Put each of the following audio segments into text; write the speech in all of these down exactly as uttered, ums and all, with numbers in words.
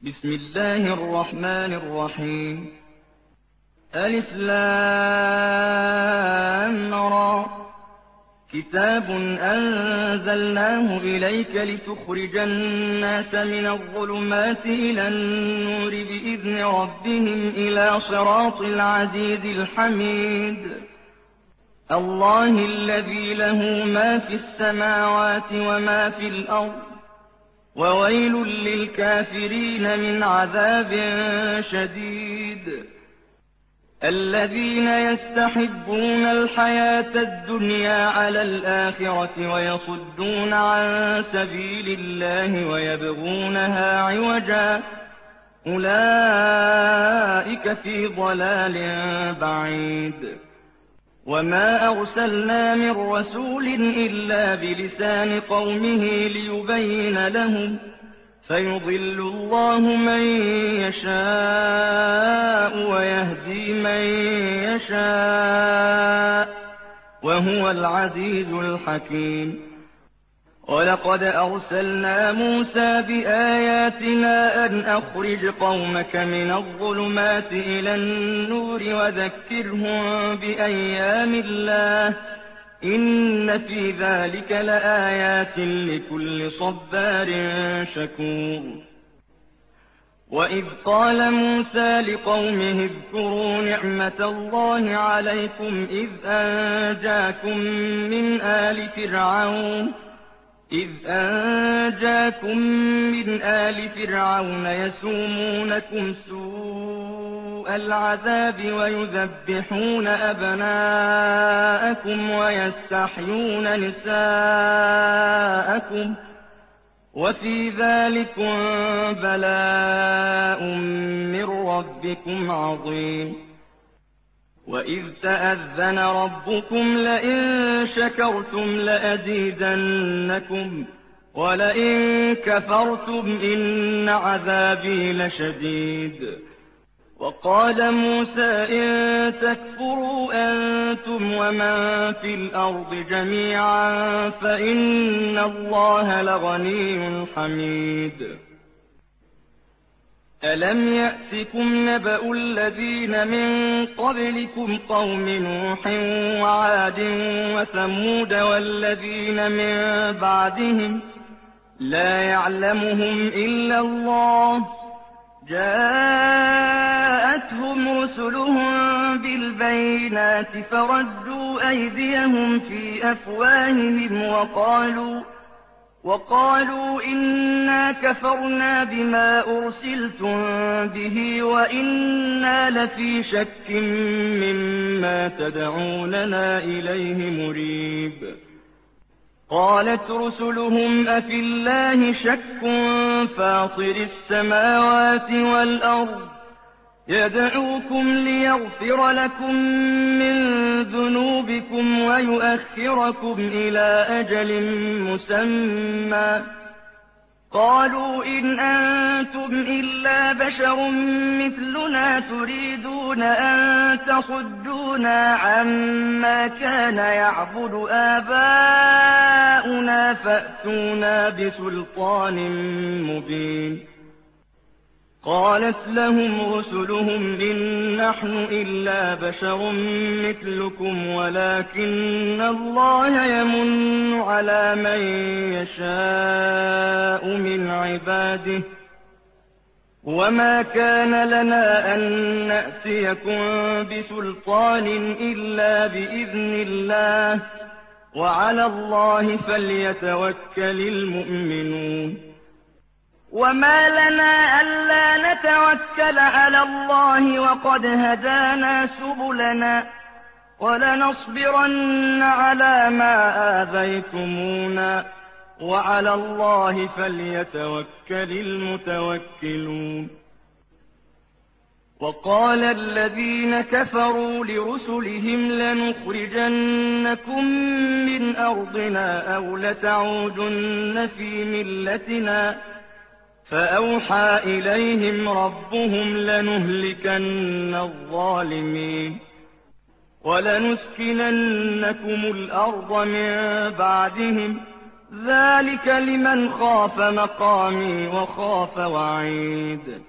بسم الله الرحمن الرحيم. ألف لام را. كتاب أنزلناه إليك لتخرج الناس من الظلمات إلى النور بإذن ربهم إلى صراط العزيز الحميد. الله الذي له ما في السماوات وما في الأرض، وويل للكافرين من عذاب شديد. الذين يستحبون الحياة الدنيا على الآخرة ويصدون عن سبيل الله ويبغونها عوجا، أولئك في ضلال بعيد. وما أرسلنا من رسول إلا بلسان قومه ليبين لهم، فيضل الله من يشاء ويهدي من يشاء، وهو العزيز الحكيم. ولقد أرسلنا موسى بآياتنا أن أخرج قومك من الظلمات إلى النور وذكرهم بأيام الله، إن في ذلك لآيات لكل صبار شكور. وإذ قال موسى لقومه اذكروا نعمة الله عليكم إذ أنجاكم من آل فرعون إذ أنجاكم من آل فرعون يسومونكم سوء العذاب ويذبحون أبناءكم ويستحيون نساءكم، وفي ذلكم بلاء من ربكم عظيم. وإذ تأذن ربكم لئن شكرتم لأزيدنكم ولئن كفرتم إن عذابي لشديد. وقال موسى إن تكفروا أنتم ومن في الأرض جميعا فإن الله لغني حميد. ألم يأتكم نبأ الذين من قبلكم قوم نوح وعاد وثمود والذين من بعدهم لا يعلمهم إلا الله، جاءتهم رسلهم بالبينات فردوا أيديهم في أفواههم وقالوا وقالوا إنا كفرنا بما أرسلتم به وإنا لفي شك مما تدعوننا إليه مريب. قالت رسلهم أفي الله شك فاطر السماوات والأرض يدعوكم ليغفر لكم من ذنوبكم ويؤخركم إلى أجل مسمى، قالوا إن أنتم إلا بشر مثلنا تريدون أن تصدونا عما كان يعبد آباؤنا فأتونا بسلطان مبين. قالت لهم رسلهم إن نحن إلا بشر مثلكم ولكن الله يمن على من يشاء من عباده، وما كان لنا أن نأتيكم بسلطان إلا بإذن الله، وعلى الله فليتوكل المؤمنون. وما لنا ألا نتوكل على الله وقد هدانا سبلنا ولنصبرن على ما آذيتمونا وعلى الله فليتوكل المتوكلون. وقال الذين كفروا لرسلهم لنخرجنكم من أرضنا أو لتعودن في ملتنا، فأوحى إليهم ربهم لنهلكن الظالمين ولنسكننكم الأرض من بعدهم ذلك لمن خاف مقامي وخاف وعيد.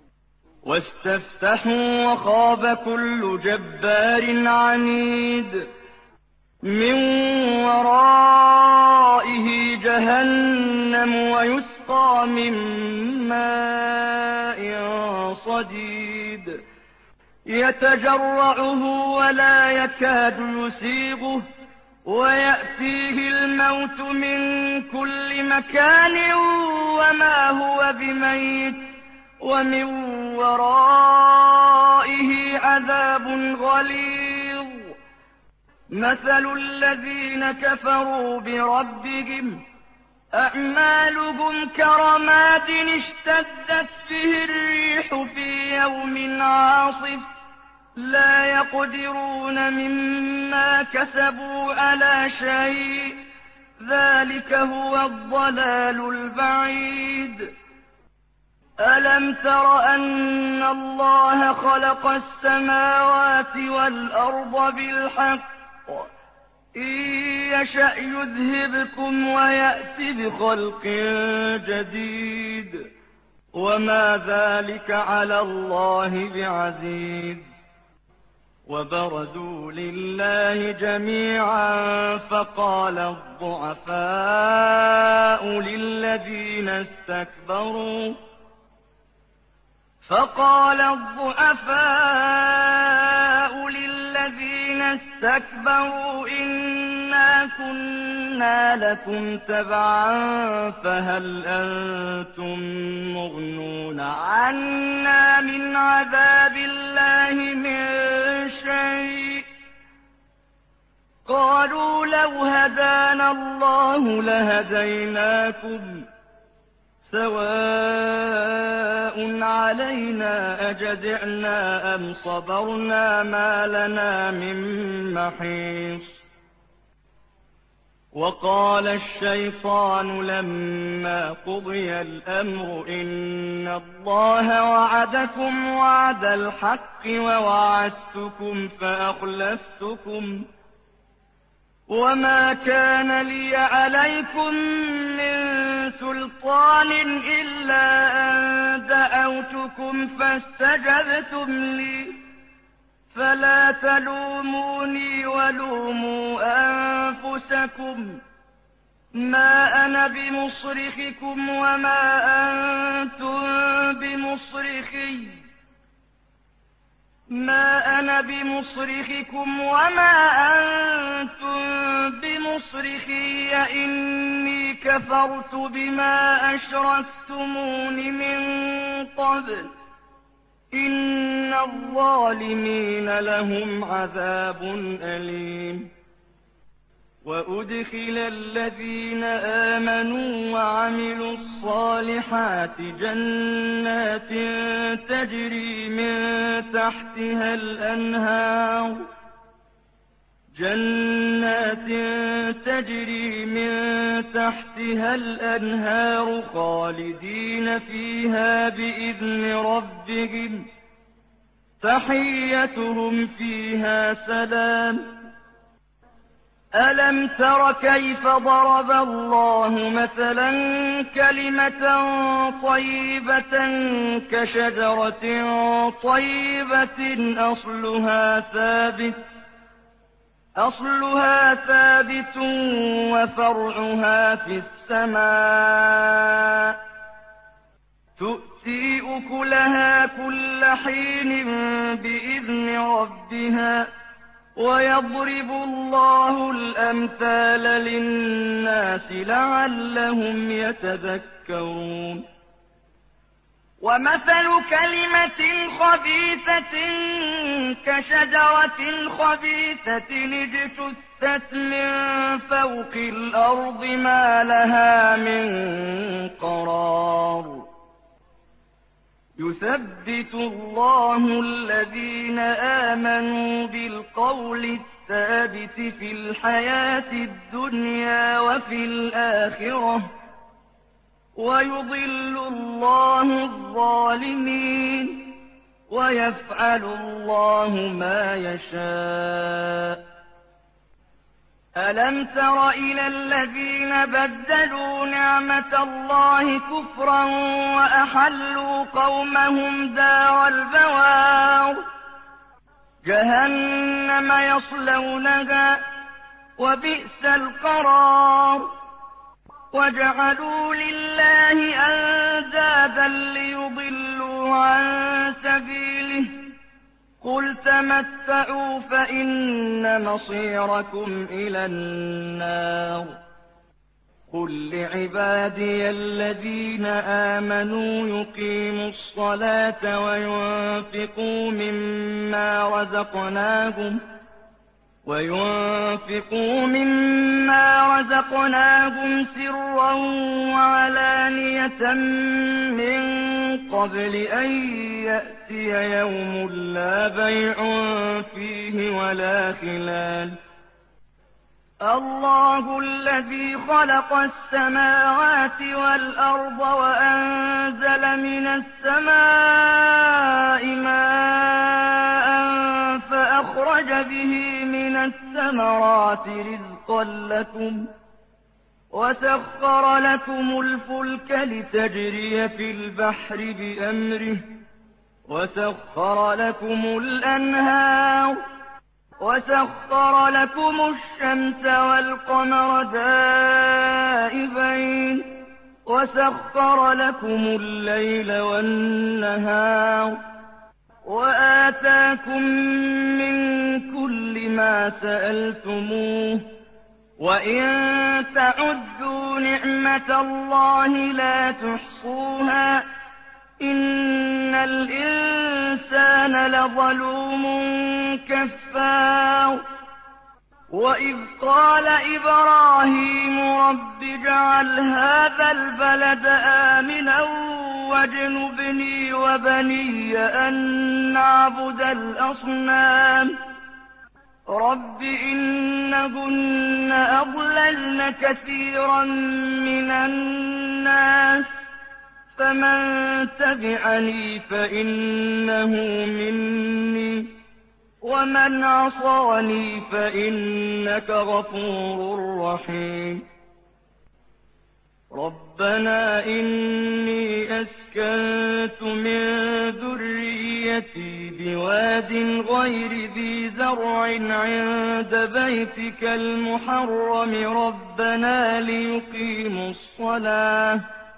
واستفتحوا وخاب كل جبار عنيد. من ورائه جهنم ويسقى من ماء صديد يتجرعه ولا يكاد يسيغه ويأتيه الموت من كل مكان وما هو بميت ومن ورائه عذاب غليظ. مثل الذين كفروا بربهم أعمالهم كرماد اشتدت به الريح في يوم عاصف لا يقدرون مما كسبوا على شيء ذلك هو الضلال البعيد. ألم تر أن الله خلق السماوات والأرض بالحق إن يشأ يذهبكم ويأت بخلق جديد وما ذلك على الله بعزيز. وبرزوا لله جميعا فقال الضعفاء للذين استكبروا فقال الضعفاء للذين استكبروا إنا كنا لكم تبعا فهل أنتم مغنون عنا من عذاب الله من شيء قالوا لو هدانا الله لهديناكم سواء علينا أجزعنا أم صبرنا ما لنا من محيص. وقال الشيطان لما قضي الأمر إن الله وعدكم وعد الحق ووعدتكم فأخلفتكم وما كان لي عليكم من سلطان إلا أن دعوتكم فاستجبتم لي فلا تلوموني ولوموا أنفسكم ما أنا بمصرخكم وما أنتم بمصرخي ما أنا بمصرخكم وما أنتم بمصرخي إني كفرت بما أشركتمون من قبل إن الظالمين لهم عذاب أليم. وأدخل الذين آمنوا وعملوا الصالحات جنات تجري من تحتها الأنهار جنات تجري من تحتها الأنهار خالدين فيها بإذن ربهم تحيتهم فيها سلام. ألم تر كيف ضرب الله مثلا كلمة طيبة كشجرة طيبة أصلها ثابت أصلها ثابت وفرعها في السماء تؤتي أكلها كل حين بإذن ربها ويضرب الله الأمثال للناس لعلهم يتذكرون. ومثل كلمة خبيثة كشجرة خبيثة اجتثت من فوق الأرض ما لها من قرار يثبت الله الذين آمنوا بالقول الثابت في الحياة الدنيا وفي الآخرة ويضل الله الظالمين ويفعل الله ما يشاء. أَلَمْ تَرَ إِلَى الَّذِينَ بَدَّلُوا نِعْمَةَ اللَّهِ كُفْرًا وَأَحَلُّوا قَوْمَهُمْ دَارَ الْبَوَارِ جَهَنَّمَ يَصْلَوْنَهَا وَبِئْسَ الْقَرَارُ وَجَعَلُوا لِلَّهِ أَندَادًا لِّيُضِلُّوا عَن سَبِيلِهِ قُلْ تَمَتَّعُوا فَإِنَّ مَصِيرَكُمْ إِلَى النَّارِ قُل لِّعِبَادِيَ الَّذِينَ آمَنُوا يُقِيمُوا الصَّلَاةَ وَيُنفِقُوا مِمَّا رَزَقْنَاهُمْ وَيُنفِقُوا مِمَّا رَزَقْنَاهُمْ سِرًّا وَعَلَانِيَةً مِّن قَبْلِ أَن يَأْتِيَ يَوْمٌ لَّا بَيْعٌ فِيهِ وَلَا خِلَالٌ اللَّهُ الَّذِي خَلَقَ السَّمَاوَاتِ وَالْأَرْضَ وَأَنزَلَ مِنَ السَّمَاءِ مَاءً فَأَخْرَجَ بِهِ مِنَ الثَّمَرَاتِ رِزْقًا لَّكُمْ وَسَخَّرَ لَكُمُ الْفُلْكَ لِتَجْرِيَ فِي الْبَحْرِ بِأَمْرِهِ وَسَخَّرَ لَكُمُ الْأَنْهَارَ وَسَخَّرَ لَكُمُ الشَّمْسَ وَالْقَمَرَ دَائِبَيْنِ وَسَخَّرَ لَكُمُ اللَّيْلَ وَالنَّهَارَ وَآتَاكُم مِّن كُلِّ مَا سَأَلْتُمُوهُ وَإِن تَعُدُّوا نِعْمَةَ اللَّهِ لَا تُحْصُوهَا إِنَّ الْإِنسَانَ لَظَلُومٌ كَفَّارٌ وَإِذْ قَالَ إِبْرَاهِيمُ رَبِّ اجْعَلْ هَٰذَا الْبَلَدَ آمِنًا وَاجْنُبْنِي وَبَنِيَّ أَن نَّعْبُدَ الْأَصْنَامَ رَبِّ إِنَّهُنَّ أَضْلَلْنَ كَثِيرًا مِّنَ النَّاسِ فَمَن تَبِعَنِي فَإِنَّهُ مِنِّي وَمَنْ عَصَانِي فَإِنَّكَ غَفُورٌ رَّحِيمٌ رَبَّنَا إِنِّي أَسْكَنتُ مِن ذُرِّيَّتِي بِوَادٍ غَيْرِ ذِي زَرْعٍ عِندَ بَيْتِكَ الْمُحَرَّمِ رَبَّنَا لِيُقِيمُوا الصَّلَاةَ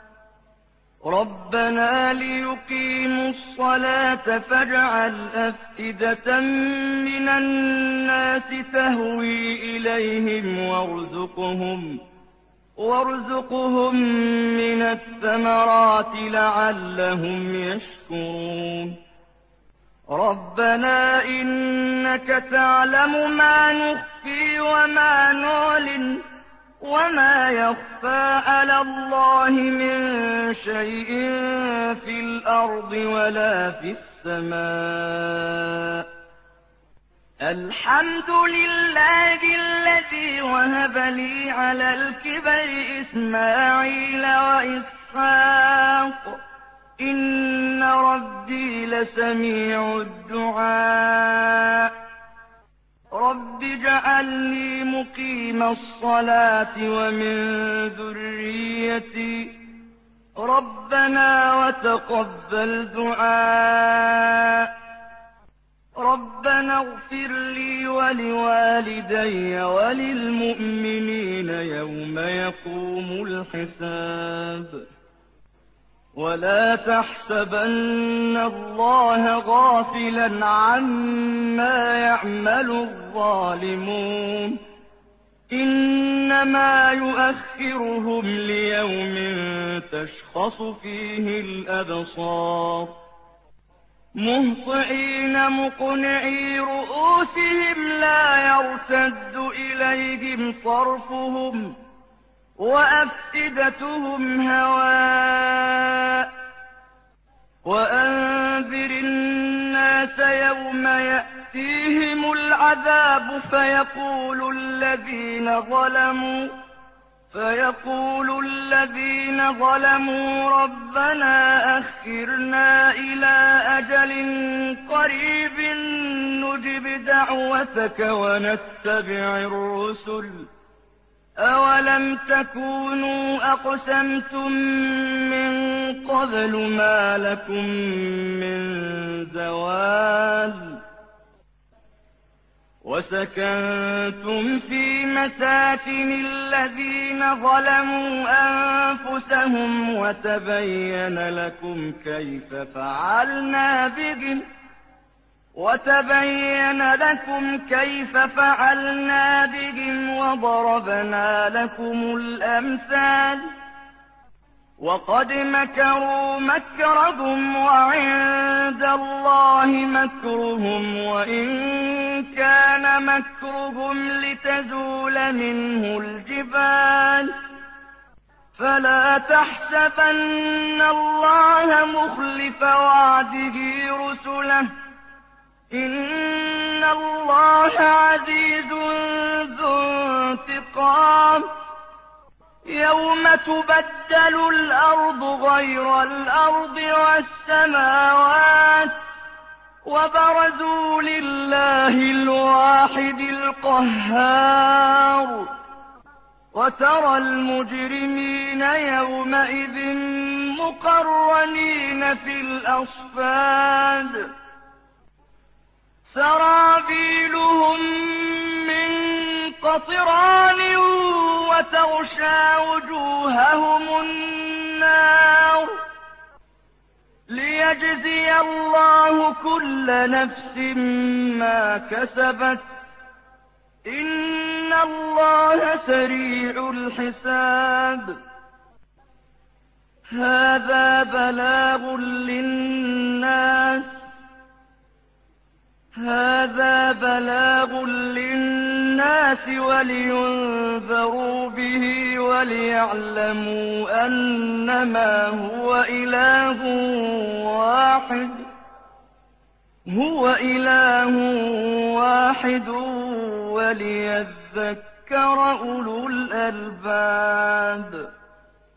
رَبَّنَا لِيُقِيمُوا الصَّلَاةَ فَاجْعَلْ أَفْئِدَةً مِّنَ النَّاسِ تَهْوِي إِلَيْهِمْ وَارْزُقْهُم وَارْزُقْهُم مِّنَ الثَّمَرَاتِ لَعَلَّهُمْ يَشْكُرُونَ رَبَّنَا إِنَّكَ تَعْلَمُ مَا نُخْفِي وَمَا نُعْلِنُ وَمَا يَخْفَىٰ عَلَى اللَّهِ مِن شَيْءٍ فِي الْأَرْضِ وَلَا فِي السَّمَاءِ الْحَمْدُ لِلَّهِ الَّذِي وَهَبَ لِي عَلَى الْكِبَرِ إِسْمَاعِيلَ وَإِسْحَاقَ إِنَّ رَبِّي لَسَمِيعُ الدُّعَاءِ رَبِّ اجْعَلْنِي مُقِيمَ الصَّلَاةِ وَمِن ذُرِّيَّتِي رَبَّنَا وَتَقَبَّلْ دُعَاءِ رَبَّنَا اغْفِرْ لِي وَلِوَالِدَيَّ وَلِلْمُؤْمِنِينَ يَوْمَ يَقُومُ الْحِسَابُ وَلَا تَحْسَبَنَّ اللَّهَ غَافِلًا عَمَّا يَعْمَلُ الظَّالِمُونَ إِنَّمَا يُؤَخِّرُهُمْ لِيَوْمٍ تَشْخَصُ فِيهِ الْأَبْصَارُ مُهْطِعِينَ مُقْنِعِي رُءُوسِهِمْ لَا يَرْتَدُّ إِلَيْهِمْ طَرْفُهُمْ وَأَفْئِدَتُهُمْ هَوَاءٌ وَأَنذِرِ النَّاسَ يَوْمَ يَأْتِيهِمُ الْعَذَابُ فَيَقُولُ الَّذِينَ ظَلَمُوا فَيَقُولُ الَّذِينَ ظَلَمُوا رَبَّنَا أَخِّرْنَا إِلَىٰ أَجَلٍ قَرِيبٍ نجب دعوتك ونتبع الرسل أولم تكونوا أقسمتم من قبل ما لكم من زوال وسكنتم في مساكن الذين ظلموا أنفسهم وتبين لكم كيف فعلنا بهم وتبين لكم كيف فعلنا بهم وضربنا لكم الأمثال وقد مكروا مكرهم وعند الله مكرهم وإن كان مكرهم لتزول منه الجبال فلا تحسبن الله مخلف وعده رسله إن الله عزيز ذو انتقام يوم تبدل الأرض غير الأرض والسماوات وبرزوا لله الواحد القهار وترى المجرمين يومئذ مقرنين في الأصفاد سرابيلهم من قطران وتغشى وجوههم النار ليجزي الله كل نفس ما كسبت إن الله سريع الحساب هذا بلاغ للناس هذا بلاغ للناس ولينذروا به وليعلموا أنما هو إله واحد هو إله واحد وليذكر أولو الألباب